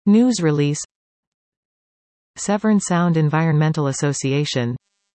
News release. Severn Sound Environmental Association.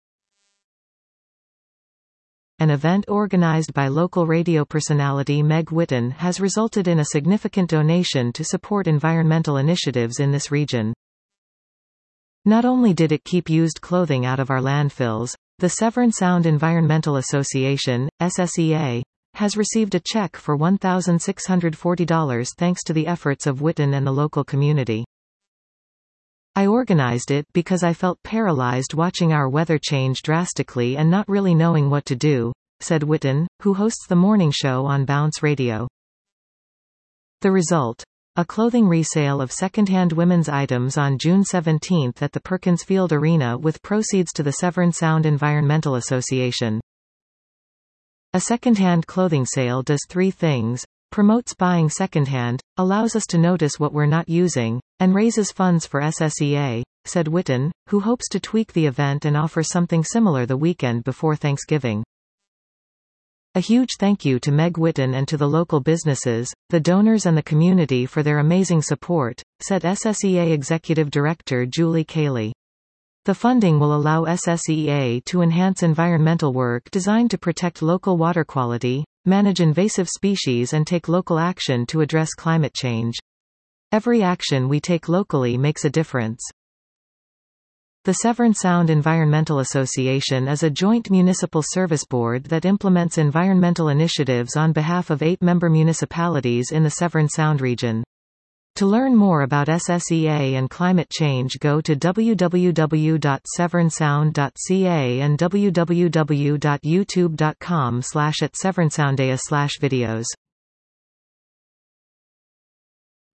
An event organized by local radio personality Meg Whitton has resulted in a significant donation to support environmental initiatives in this region. Not only did it keep used clothing out of our landfills, the Severn Sound Environmental Association, SSEA, has received a check for $1,640 thanks to the efforts of Whitton and the local community. I organized it because I felt paralyzed watching our weather change drastically and not really knowing what to do, said Whitton, who hosts the morning show on Bounce Radio. The result: a clothing resale of secondhand women's items on June 17 at the Perkins Field Arena with proceeds to the Severn Sound Environmental Association. A secondhand clothing sale does three things: promotes buying secondhand, allows us to notice what we're not using, and raises funds for SSEA, said Whitton, who hopes to tweak the event and offer something similar the weekend before Thanksgiving. A huge thank you to Meg Whitton and to the local businesses, the donors and the community for their amazing support, said SSEA Executive Director Julie Cayley. The funding will allow SSEA to enhance environmental work designed to protect local water quality, manage invasive species and take local action to address climate change. Every action we take locally makes a difference. The Severn Sound Environmental Association is a joint municipal service board that implements environmental initiatives on behalf of 8 member municipalities in the Severn Sound region. To learn more about SSEA and climate change, go to www.severnsound.ca and www.youtube.com/@severnsoundea/videos.